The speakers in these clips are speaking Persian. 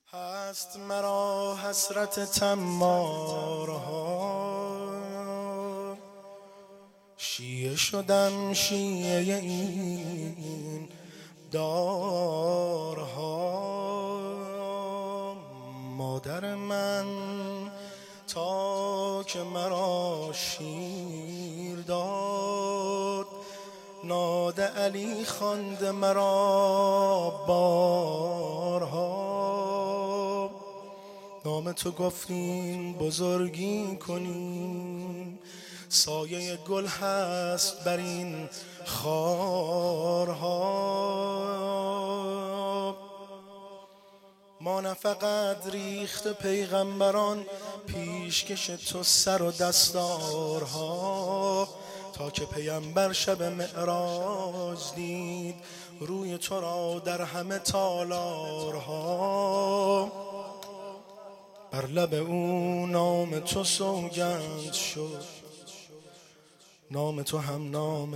هست مرا حسرت تمارها، شیعه شدم شیعه این دارها. مادر من تا که مرا شیر داد، ناد علی خواند مرا بارها. نام تو گفتیم بزرگی کنیم، سایه گل هست بر این خارها. ما نه فقط ریخت پیغمبران، پیشکش تو سر و دستارها. تا که پیامبر شب معراج دید روی تو را در همه تالارها. بر لب او نام تو سوگند شد، نام تو هم نام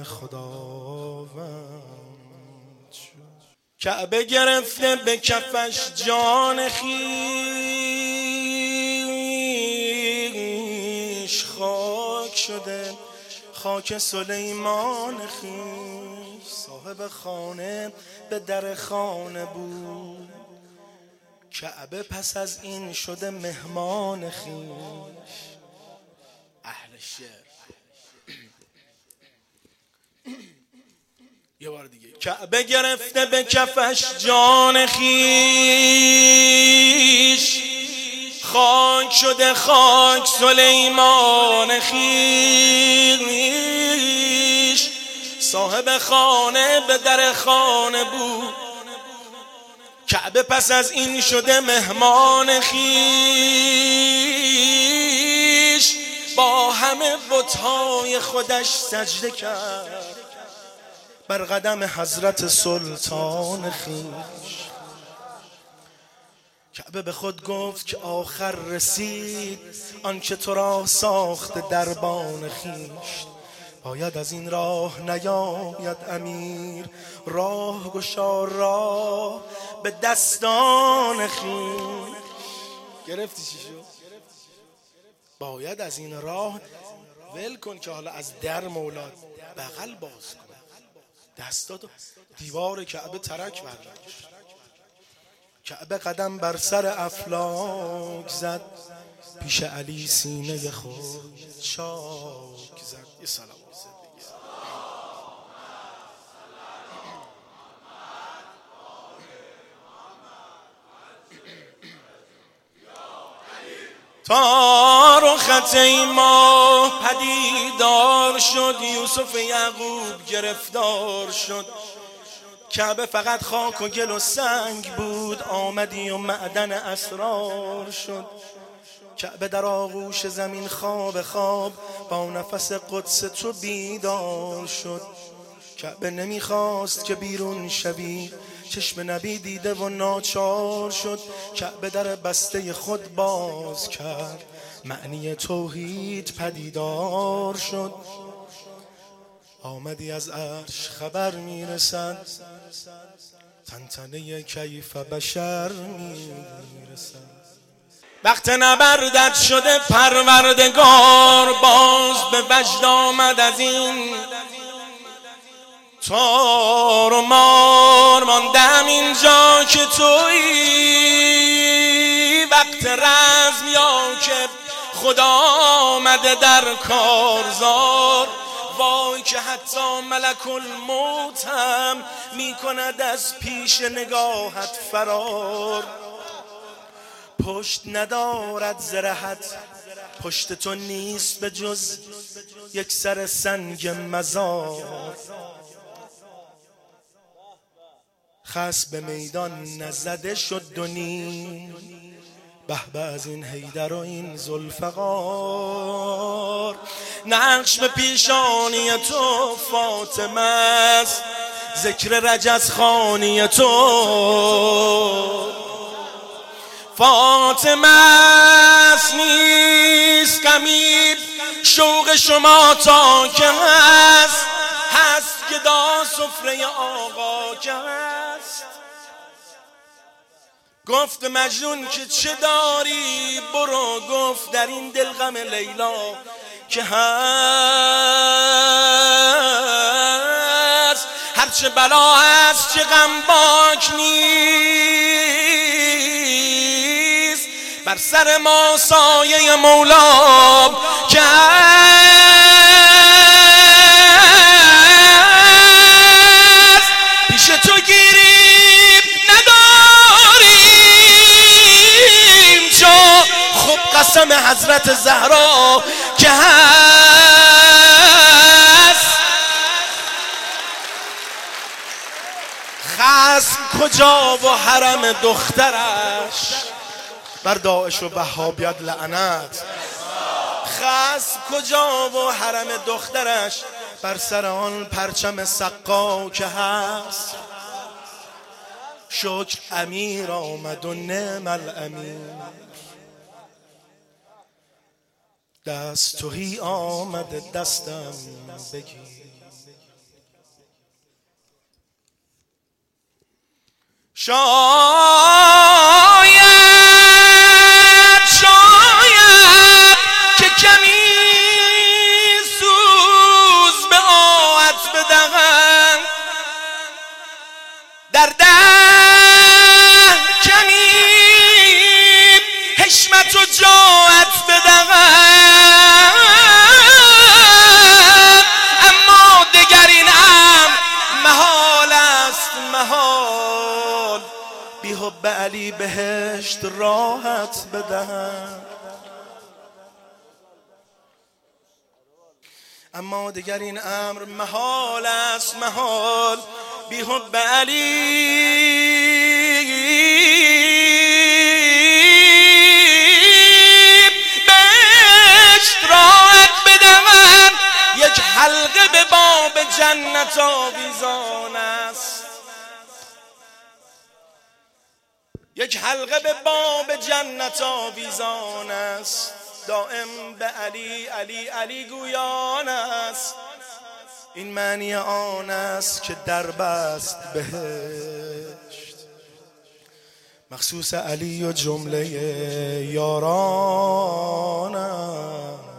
خداوند شد. کعبه گرفته به کفش جان خویش، خاک شده خاک سلیمان خویش. صاحب خانه به در خانه بود، کعبه پس از این شده مهمان خویش. اهل شعر. یه بار دیگه. کعبه گرفته به کفش جان خویش، خاک شده خاک سلیمان خویش. صاحب خانه به در خانه بود، کعبه پس از این شده مهمان خویش. با همه بت‌های خودش سجده کرد بر قدم حضرت سلطان خویش. کعبه به خود گفت که آخر رسید آنچه تو را ساخت دربان خویش. باید از این راه نیاید امیر، راه گشا راه به دستان خویش. گرفتی چی شد؟ باید از این راه ول کن که حالا از در مولاد بغل باز کن. دستاتو دیوار کعبه ترک برداشت. کعبه قدم بر سر افلاک زد، پیش علی سینه خود چاک زد. یه سلام تا رخت ما پدیدار شد، یوسف یعقوب گرفتار شد. کعبه فقط خاک و گل و سنگ بود، آمدی و معدن اسرار شد. کعبه در آغوش زمین خواب خواب، با نفس قدس تو بیدار شد. کعبه نمیخواست که بیرون شوی، چشم نبی دیده و ناچار شد. کعبه در بسته خود باز کرد، معنی توحید پدیدار شد. آمدی از عرش خبر میرسد، تنتنه کیف بشر میرسد. وقت نبردت شده پروردگار، باز به وجد آمد از این تار و مار. ماندم اینجا که تویی، وقت رزم یا که خدا آمده در کارزار. وای که حتی ملک الموت هم می کند از پیش نگاهت فرار. پشت ندارد زرهت، پشت تو نیست به جز یک سر سنگ مزار. خصم به میدان نزده شد دو نیم، به به از این حیدر و این ذوالفقار. نقش به پیشانی تو فاطمه است، ذکر رجز خوانی تو فاطمه است. نیست کمی شوق شما تا که هست، هست گدا سفره آقا که هست. گفت مجنون که چه داری؟ برو. گفت در این دل غم لیلا که هست، هرچه بلا هست چه غم باک نیست، بر سر ما سایه مولا که هست، پیش تو گیریم نداریم چو خب قسم حضرت زهرا که هست. خصم کجا و حرم دخترش؟ بر داعش و وهابیت لعنت. خصم کجا و حرم دخترش؟ بر سر آن پرچم سقا که هست. شکر امیر آمد و نعم الامیر، دست توهی آمده دستم بگیر. شاید که کمی سوز به آهت بدهند، در ده کمی حشمت و جاعت بدهند، اما دگر این امر محال است محال، بی حب علی بهشت راحت بدهند. اما دیگر این امر محال است محال، بی حب علی بهشت راحت بدهند. یک حلقه به باب جنت آویزان است، یک حلقه به باب جنت آویزان است، دائم به علی علی علی گویان است. این معنی آن است که در بست بهشت، مخصوص علی و جمله یاران است.